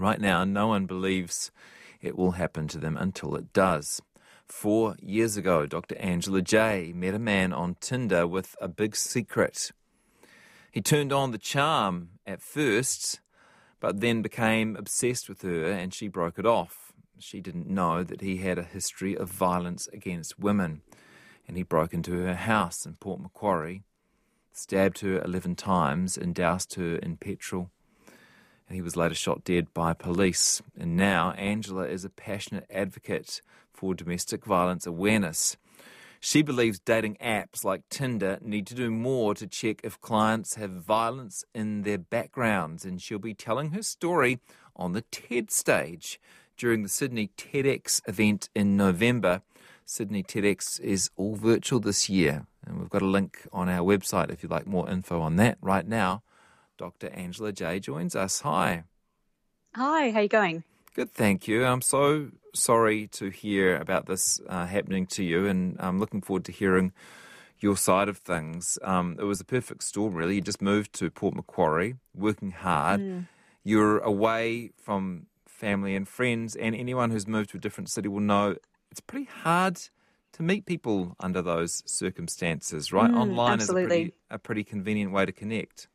Right now, no one believes it will happen to them until it does. 4 years ago, Dr. Angela J met a man on Tinder with a big secret. He turned on the charm at first, but then became obsessed with her and she broke it off. She didn't know that he had a history of violence against women, and he broke into her house in Port Macquarie, stabbed her 11 times and doused her in petrol. And he was later shot dead by police. And now Angela is a passionate advocate for domestic violence awareness. She believes dating apps like Tinder need to do more to check if clients have violence in their backgrounds. And she'll be telling her story on the TED stage during the Sydney TEDx event in November. Sydney TEDx is all virtual this year. And we've got a link on our website if you'd like more info on that. Right now, Dr. Angela J joins us. Hi. Hi, how are you going? Good, thank you. I'm so sorry to hear about this happening to you, and I'm looking forward to hearing your side of things. It was a perfect storm, really. You just moved to Port Macquarie, working hard. You're away from family and friends, and anyone who's moved to a different city will know it's pretty hard to meet people under those circumstances, right? Online absolutely. is a pretty convenient way to connect.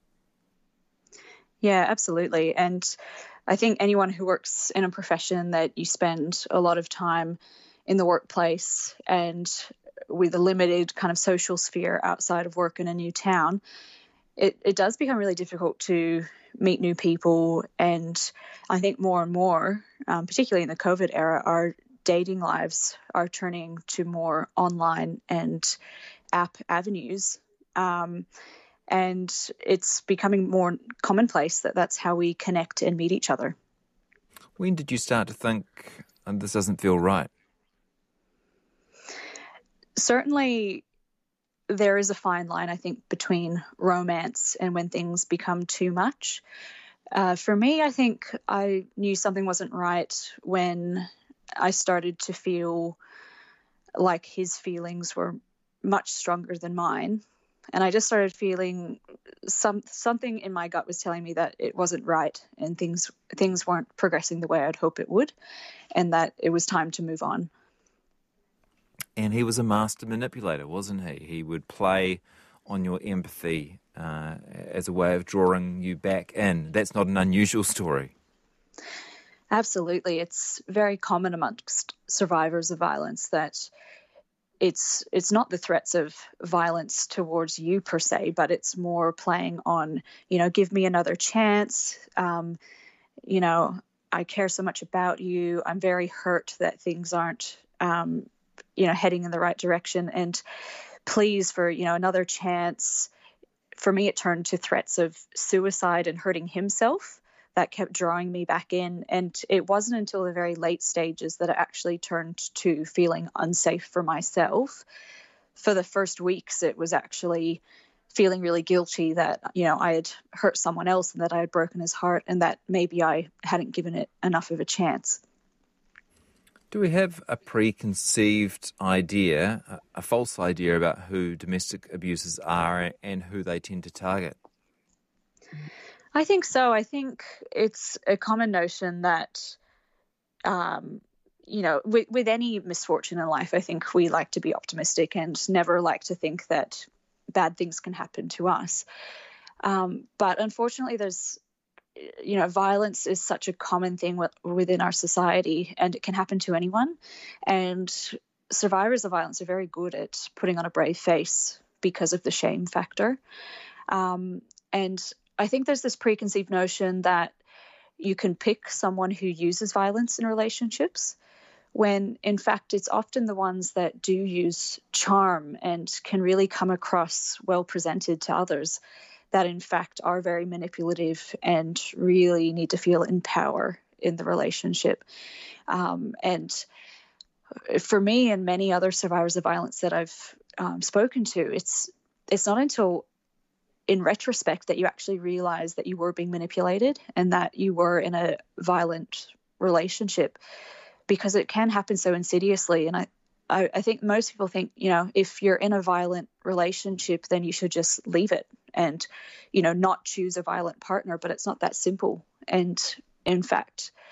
Yeah, absolutely. And I think anyone who works in a profession that you spend a lot of time in the workplace and with a limited kind of social sphere outside of work in a new town, it does become really difficult to meet new people. And I think more and more, particularly in the COVID era, our dating lives are turning to more online and app avenues. And it's becoming more commonplace that that's how we connect and meet each other. When did you start to think, this doesn't feel right? Certainly, there is a fine line, I think, between romance and when things become too much. For me, I think I knew something wasn't right when I started to feel like his feelings were much stronger than mine. And I just started feeling something in my gut was telling me that it wasn't right and things weren't progressing the way I'd hope it would, and that it was time to move on. And he was a master manipulator, wasn't he? He would play on your empathy as a way of drawing you back in. That's not an unusual story. Absolutely. It's very common amongst survivors of violence that it's not the threats of violence towards you per se, but it's more playing on, give me another chance. I care so much about you. I'm very hurt that things aren't, heading in the right direction. And please for, another chance. For me, it turned to threats of suicide and hurting himself that kept drawing me back in. And it wasn't until the very late stages that it actually turned to feeling unsafe for myself. For the first weeks, it was actually feeling really guilty that, I had hurt someone else and that I had broken his heart and that maybe I hadn't given it enough of a chance. Do we have a preconceived idea, a false idea about who domestic abusers are and who they tend to target? I think so. I think it's a common notion that, with any misfortune in life, I think we like to be optimistic and never like to think that bad things can happen to us. But unfortunately, there's, violence is such a common thing within our society, and it can happen to anyone. And survivors of violence are very good at putting on a brave face because of the shame factor. And I think there's this preconceived notion that you can pick someone who uses violence in relationships, when in fact it's often the ones that do use charm and can really come across well presented to others that in fact are very manipulative and really need to feel in power in the relationship. And for me and many other survivors of violence that I've spoken to, it's not until in retrospect that you actually realize that you were being manipulated and that you were in a violent relationship, because it can happen so insidiously. And I think most people think, if you're in a violent relationship, then you should just leave it and, not choose a violent partner, but it's not that simple. And in fact,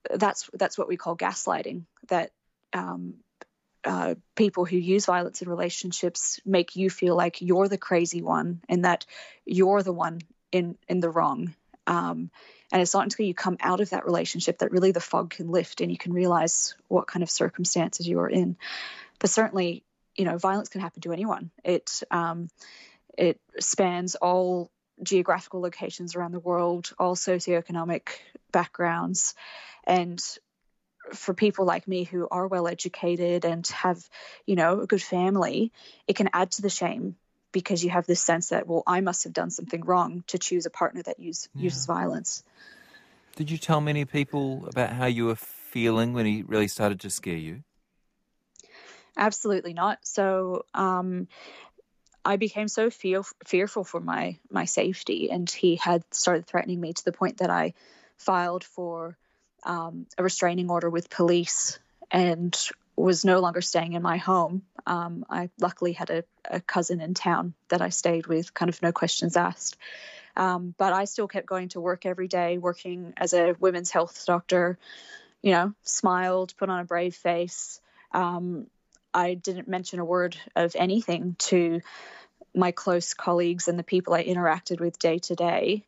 that's what we call gaslighting, that people who use violence in relationships make you feel like you're the crazy one and that you're the one in the wrong. And it's not until you come out of that relationship that really the fog can lift and you can realize what kind of circumstances you are in. But certainly, violence can happen to anyone. It spans all geographical locations around the world, all socioeconomic backgrounds. And for people like me who are well educated and have, a good family, it can add to the shame because you have this sense that, well, I must have done something wrong to choose a partner that uses violence. Did you tell many people about how you were feeling when he really started to scare you? Absolutely not. So I became so fearful for my safety, and he had started threatening me to the point that I filed for a restraining order with police and was no longer staying in my home. I luckily had a cousin in town that I stayed with, kind of no questions asked. But I still kept going to work every day, working as a women's health doctor, smiled, put on a brave face. I didn't mention a word of anything to my close colleagues and the people I interacted with day to day.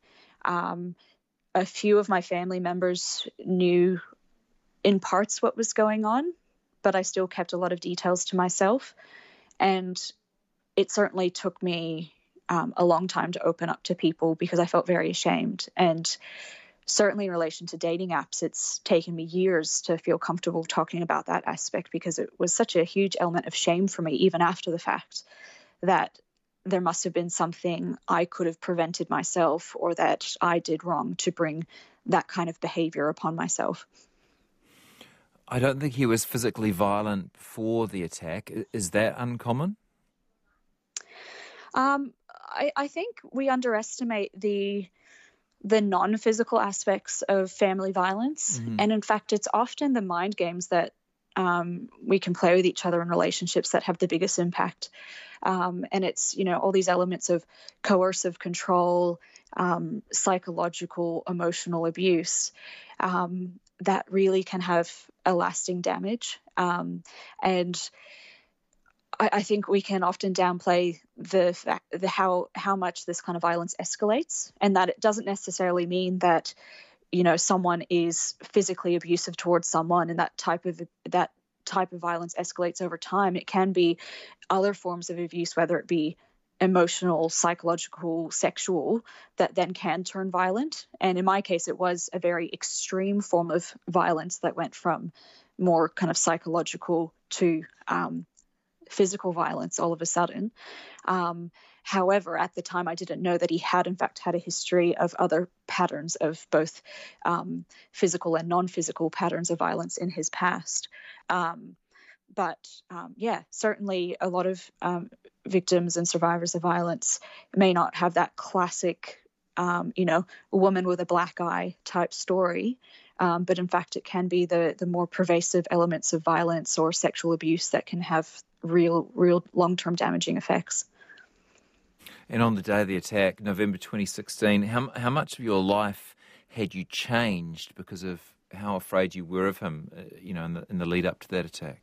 A few of my family members knew in parts what was going on, but I still kept a lot of details to myself. And it certainly took me a long time to open up to people because I felt very ashamed. And certainly in relation to dating apps, it's taken me years to feel comfortable talking about that aspect because it was such a huge element of shame for me, even after the fact, that there must have been something I could have prevented myself or that I did wrong to bring that kind of behavior upon myself. I don't think he was physically violent before the attack. Is that uncommon? I think we underestimate the non-physical aspects of family violence. Mm-hmm. And in fact, it's often the mind games that we can play with each other in relationships that have the biggest impact. And it's, all these elements of coercive control, psychological, emotional abuse that really can have a lasting damage. And I think we can often downplay how much this kind of violence escalates, and that it doesn't necessarily mean that someone is physically abusive towards someone and that type of violence escalates over time. It can be other forms of abuse, whether it be emotional, psychological, sexual, that then can turn violent. And in my case, it was a very extreme form of violence that went from more kind of psychological to physical violence all of a sudden. However, at the time, I didn't know that he had, in fact, had a history of other patterns of both physical and non-physical patterns of violence in his past. But certainly a lot of victims and survivors of violence may not have that classic, woman with a black eye type story. But in fact, it can be the more pervasive elements of violence or sexual abuse that can have real long-term damaging effects. And on the day of the attack, November 2016, how much of your life had you changed because of how afraid you were of him, in the lead up to that attack?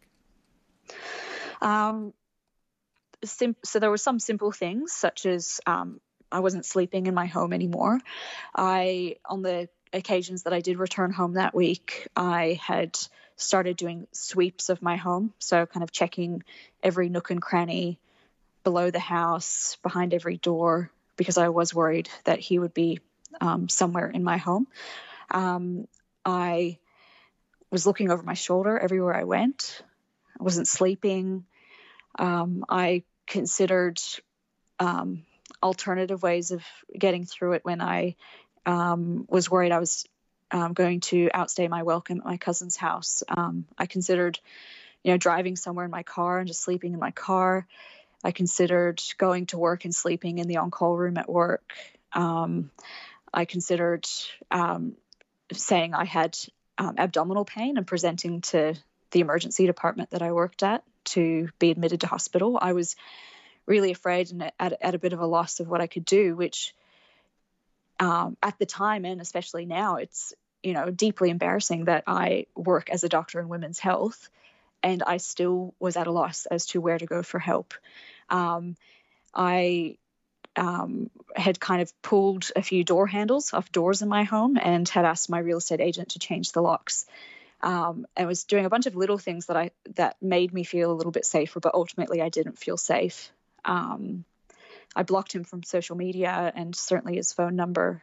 So there were some simple things, such as I wasn't sleeping in my home anymore. On the occasions that I did return home that week, I had started doing sweeps of my home, so kind of checking every nook and cranny below the house, behind every door, because I was worried that he would be somewhere in my home. I was looking over my shoulder everywhere I went. I wasn't sleeping. I considered alternative ways of getting through it when I was worried I was going to outstay my welcome at my cousin's house. I considered, driving somewhere in my car and just sleeping in my car. I considered going to work and sleeping in the on-call room at work. I considered saying I had abdominal pain and presenting to the emergency department that I worked at to be admitted to hospital. I was really afraid and at a bit of a loss of what I could do, which at the time and especially now, it's deeply embarrassing that I work as a doctor in women's health and I still was at a loss as to where to go for help. I had kind of pulled a few door handles off doors in my home and had asked my real estate agent to change the locks. And was doing a bunch of little things that made me feel a little bit safer, but ultimately I didn't feel safe. I blocked him from social media and certainly his phone number.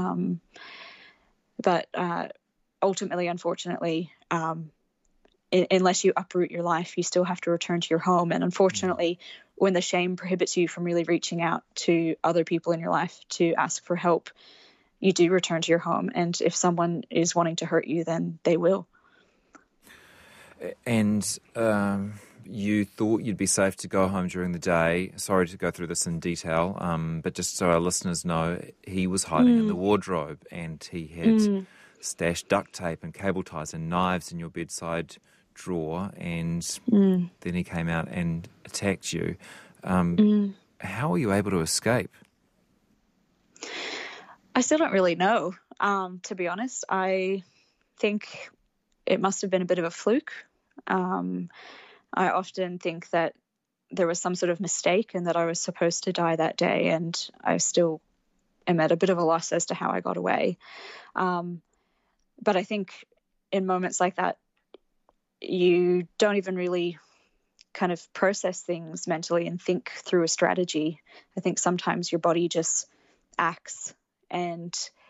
But ultimately, unfortunately, unless you uproot your life, you still have to return to your home. And unfortunately, when the shame prohibits you from really reaching out to other people in your life to ask for help, you do return to your home. And if someone is wanting to hurt you, then they will. And you thought you'd be safe to go home during the day. Sorry to go through this in detail, but just so our listeners know, he was hiding in the wardrobe and he had stashed duct tape and cable ties and knives in your bedside drawer, and then he came out and attacked you. How were you able to escape? I still don't really know, to be honest. I think it must have been a bit of a fluke. I often think that there was some sort of mistake and that I was supposed to die that day, and I still am at a bit of a loss as to how I got away. But I think in moments like that, you don't even really kind of process things mentally and think through a strategy. I think sometimes your body just acts, and,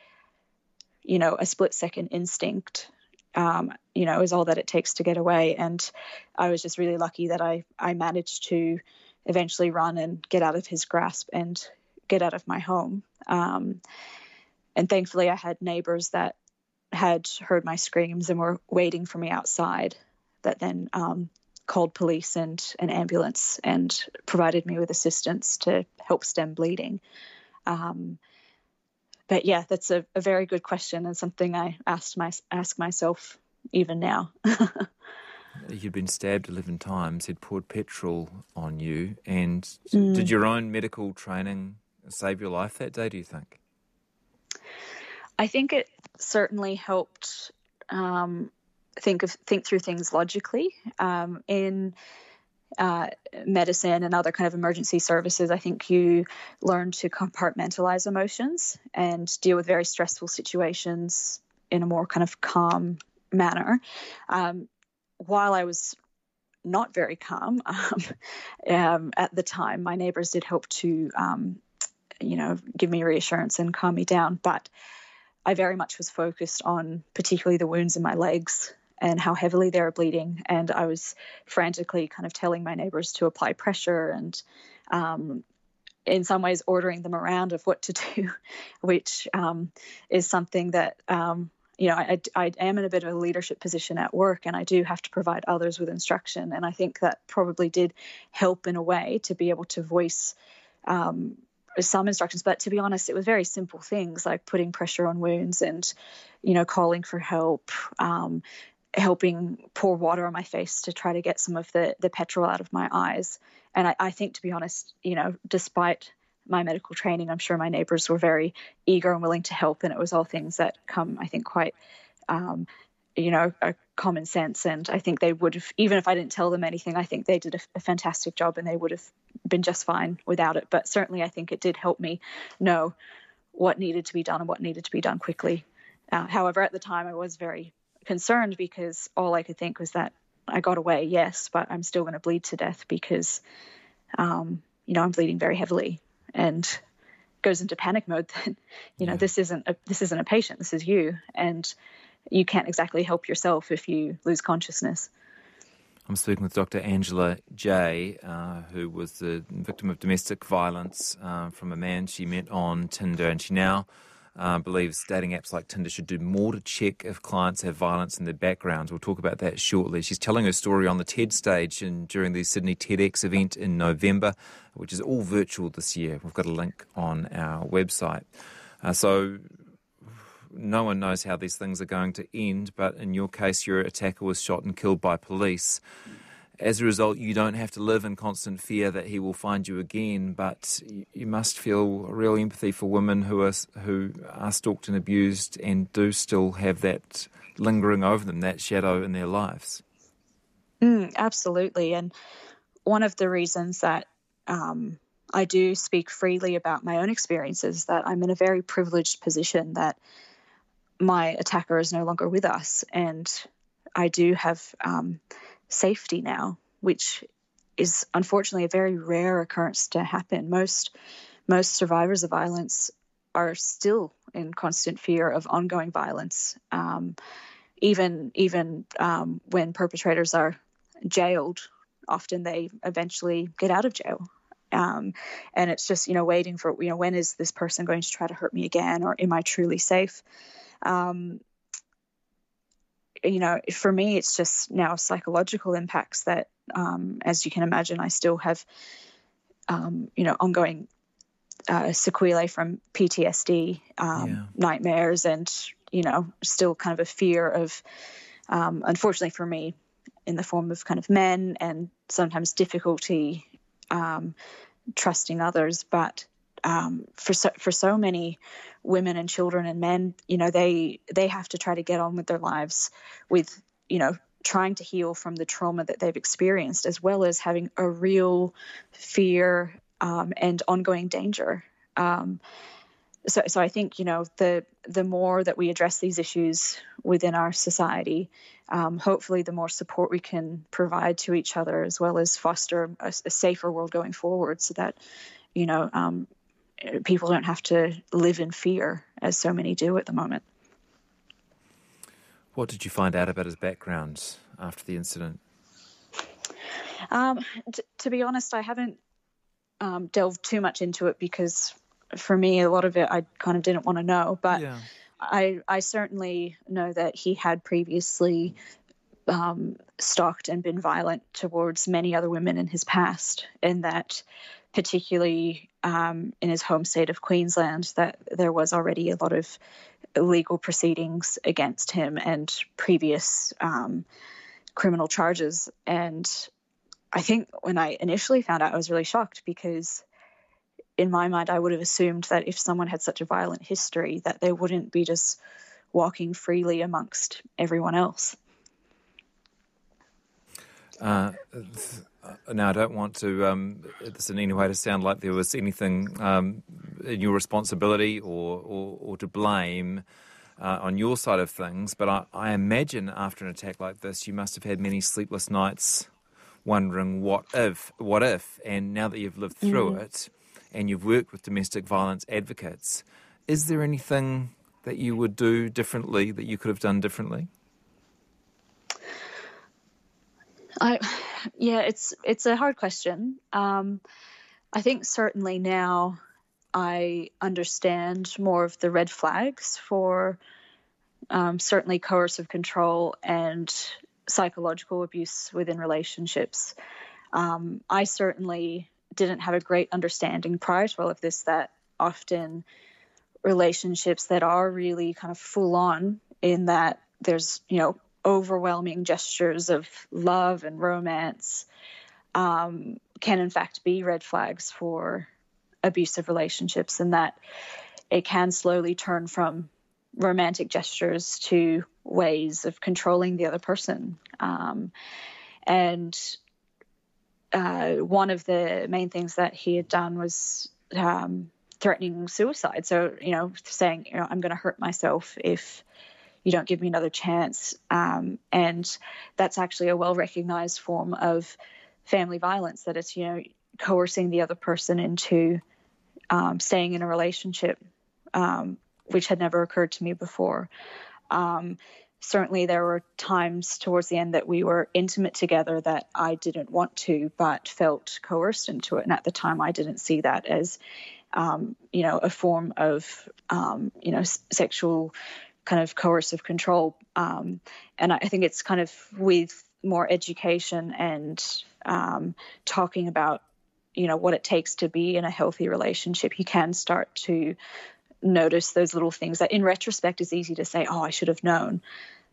a split-second instinct is all that it takes to get away. And I was just really lucky that I managed to eventually run and get out of his grasp and get out of my home. And thankfully I had neighbors that had heard my screams and were waiting for me outside, that then called police and an ambulance and provided me with assistance to help stem bleeding. But yeah, that's a very good question and something I ask myself even now. You'd been stabbed 11 times, had poured petrol on you, and did your own medical training save your life that day, do you think? I think it certainly helped think through things logically. In medicine and other kind of emergency services, I think you learn to compartmentalize emotions and deal with very stressful situations in a more kind of calm manner. While I was not very calm at the time, my neighbors did help to, give me reassurance and calm me down. But I very much was focused on particularly the wounds in my legs and how heavily they were bleeding. And I was frantically kind of telling my neighbors to apply pressure and in some ways ordering them around of what to do, which is something that, I am in a bit of a leadership position at work, and I do have to provide others with instruction. And I think that probably did help in a way to be able to voice some instructions. But to be honest, it was very simple things like putting pressure on wounds and, calling for help, helping pour water on my face to try to get some of the petrol out of my eyes. And I think, to be honest, despite my medical training, I'm sure my neighbors were very eager and willing to help. And it was all things that come, I think, quite, a common sense. And I think they would have, even if I didn't tell them anything, I think they did a fantastic job and they would have been just fine without it. But certainly I think it did help me know what needed to be done and what needed to be done quickly. However, at the time I was very concerned because all I could think was that I got away, yes, but I'm still going to bleed to death because, I'm bleeding very heavily, and goes into panic mode. Then, this isn't a patient, this is you, and you can't exactly help yourself if you lose consciousness. I'm speaking with Dr. Angela J, who was the victim of domestic violence from a man she met on Tinder, and she now believes dating apps like Tinder should do more to check if clients have violence in their backgrounds. We'll talk about that shortly. She's telling her story on the TED stage during the Sydney TEDx event in November, which is all virtual this year. We've got a link on our website. So no one knows how these things are going to end, but in your case, your attacker was shot and killed by police. as a result, you don't have to live in constant fear that he will find you again, but you must feel real empathy for women who are stalked and abused and do still have that lingering over them, that shadow in their lives. Absolutely. And one of the reasons that I do speak freely about my own experiences, that I'm in a very privileged position, that my attacker is no longer with us, and I do have safety now, which is unfortunately a very rare occurrence to happen. Most survivors of violence are still in constant fear of ongoing violence, even when perpetrators are jailed. Often they eventually get out of jail. And it's just, waiting for, when is this person going to try to hurt me again, or am I truly safe? For me, it's just now psychological impacts that, as you can imagine, I still have, ongoing sequelae from PTSD, nightmares, and, still kind of a fear of, unfortunately for me, in the form of kind of men, and sometimes difficulty trusting others. But for so many women and children and men, they have to try to get on with their lives with, trying to heal from the trauma that they've experienced, as well as having a real fear and ongoing danger. So I think, the more that we address these issues within our society, hopefully the more support we can provide to each other, as well as foster a safer world going forward, so that, people don't have to live in fear, as so many do at the moment. What did you find out about his background after the incident? To be honest, I haven't delved too much into it, because for me, a lot of it I kind of didn't want to know. But yeah. I certainly know that he had previously stalked and been violent towards many other women in his past, and that particularly in his home state of Queensland, that there was already a lot of legal proceedings against him and previous criminal charges. And I think when I initially found out, I was really shocked, because in my mind, I would have assumed that if someone had such a violent history, that they wouldn't be just walking freely amongst everyone else. Now, I don't want to this in any way to sound like there was anything in your responsibility or to blame on your side of things, but I imagine after an attack like this, you must have had many sleepless nights wondering what if, and now that you've lived through it and you've worked with domestic violence advocates, is there anything that you would do differently, that you could have done differently? It's a hard question. I think certainly now I understand more of the red flags for certainly coercive control and psychological abuse within relationships. I certainly didn't have a great understanding prior to all of this, that often relationships that are really kind of full on, in that there's, overwhelming gestures of love and romance, can in fact be red flags for abusive relationships, and that it can slowly turn from romantic gestures to ways of controlling the other person. And one of the main things that he had done was threatening suicide. So, saying, I'm going to hurt myself if you don't give me another chance. And that's actually a well-recognized form of family violence, that it's, coercing the other person into staying in a relationship, which had never occurred to me before. Certainly there were times towards the end that we were intimate together that I didn't want to, but felt coerced into it. And at the time I didn't see that as, a form of, sexual kind of coercive control. And I think it's kind of with more education and talking about, what it takes to be in a healthy relationship, you can start to notice those little things that in retrospect is easy to say, oh, I should have known.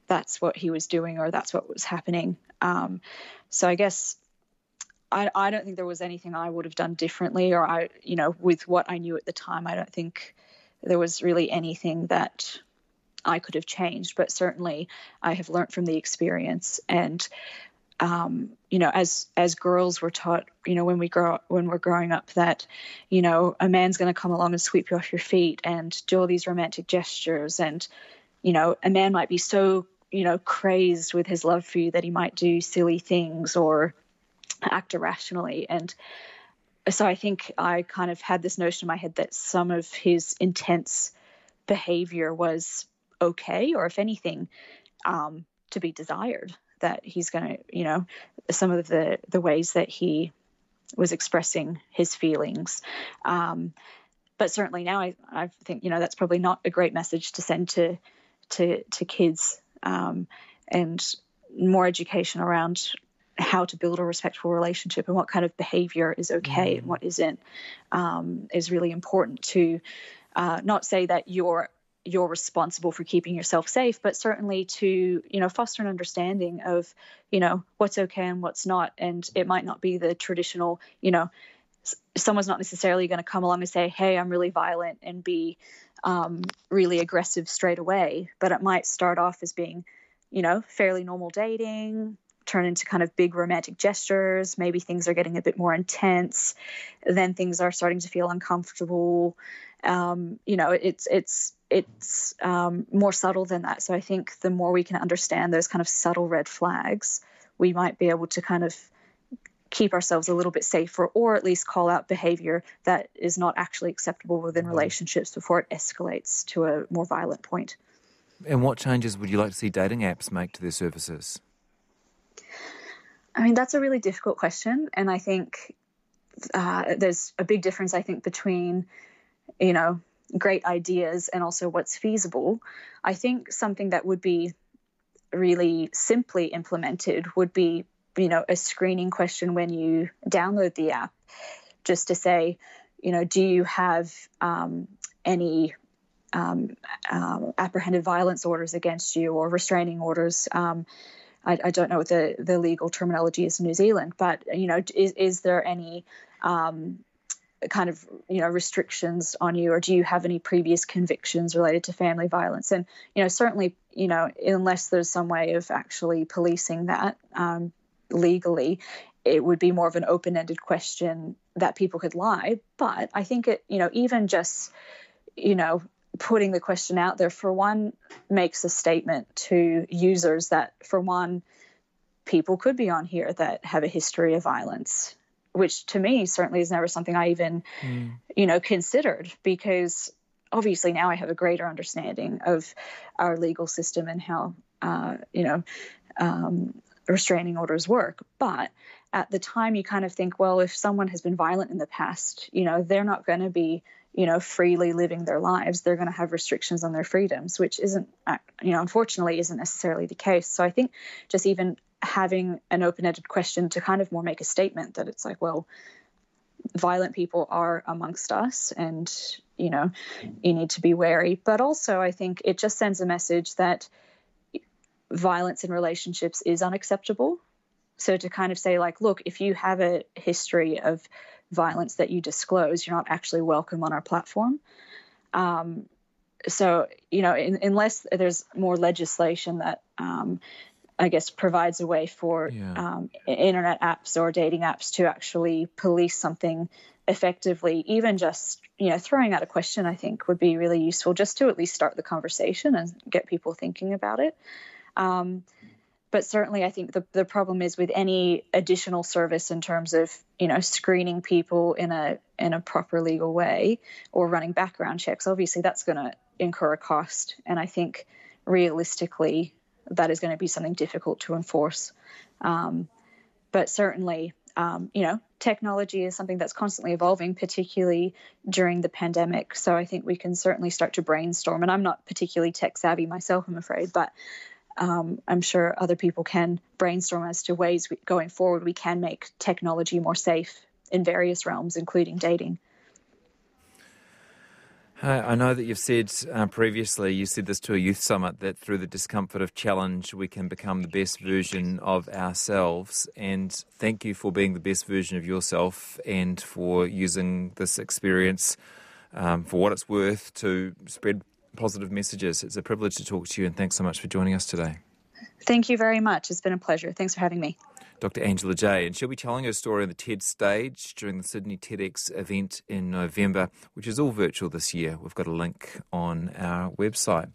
that's what he was doing or that's what was happening. So I guess I don't think there was anything I would have done differently, or with what I knew at the time, I don't think there was really anything that I could have changed. But certainly I have learned from the experience. And as girls we're taught, when we're growing up, that, a man's going to come along and sweep you off your feet and do all these romantic gestures. And, a man might be so, crazed with his love for you that he might do silly things or act irrationally. And so I think I kind of had this notion in my head that some of his intense behavior was okay, or if anything, to be desired, that he's going to, some of the ways that he was expressing his feelings. But certainly now I think, that's probably not a great message to send to kids, and more education around how to build a respectful relationship and what kind of behavior is okay and what isn't, is really important to not say that you're responsible for keeping yourself safe, but certainly to, foster an understanding of, what's okay and what's not. And it might not be the traditional, someone's not necessarily going to come along and say, hey, I'm really violent, and be really aggressive straight away. But it might start off as being, fairly normal dating, turn into kind of big romantic gestures. Maybe things are getting a bit more intense. Then things are starting to feel uncomfortable. It's more subtle than that. So I think the more we can understand those kind of subtle red flags, we might be able to kind of keep ourselves a little bit safer, or at least call out behavior that is not actually acceptable within relationships before it escalates to a more violent point. And what changes would you like to see dating apps make to their services? I mean, that's a really difficult question. And I think there's a big difference, I think, between, great ideas and also what's feasible. I think something that would be really simply implemented would be, a screening question when you download the app, just to say, do you have any apprehended violence orders against you, or restraining orders? I don't know what the legal terminology is in New Zealand, but, is there any kind of, restrictions on you, or do you have any previous convictions related to family violence? And, certainly, unless there's some way of actually policing that legally, it would be more of an open-ended question that people could lie. But I think it, even just, putting the question out there, for one, makes a statement to users that, for one, people could be on here that have a history of violence, which to me certainly is never something I even, considered, because obviously now I have a greater understanding of our legal system and how, restraining orders work. But at the time you kind of think, well, if someone has been violent in the past, they're not going to be, freely living their lives. They're going to have restrictions on their freedoms, which isn't, unfortunately isn't necessarily the case. So I think just even having an open-ended question to kind of more make a statement that it's like, well, violent people are amongst us, and, you need to be wary. But also I think it just sends a message that violence in relationships is unacceptable. So to kind of say, like, look, if you have a history of violence that you disclose, you're not actually welcome on our platform. So, unless there's more legislation that, I guess, provides a way for internet apps or dating apps to actually police something effectively, even just, throwing out a question, I think would be really useful, just to at least start the conversation and get people thinking about it. But certainly I think the problem is with any additional service in terms of, screening people in a proper legal way, or running background checks, obviously that's going to incur a cost. And I think realistically that is going to be something difficult to enforce. But certainly, technology is something that's constantly evolving, particularly during the pandemic. So I think we can certainly start to brainstorm. And I'm not particularly tech savvy myself, I'm afraid, but I'm sure other people can brainstorm as to ways going forward we can make technology more safe in various realms, including dating. I know that you've said previously, you said this to a youth summit, that through the discomfort of challenge we can become the best version of ourselves. And thank you for being the best version of yourself and for using this experience for what it's worth to spread positive messages. It's a privilege to talk to you, and thanks so much for joining us today. Thank you very much. It's been a pleasure. Thanks for having me. Dr. Angela Jay, and she'll be telling her story on the TED stage during the Sydney TEDx event in November, which is all virtual this year. We've got a link on our website.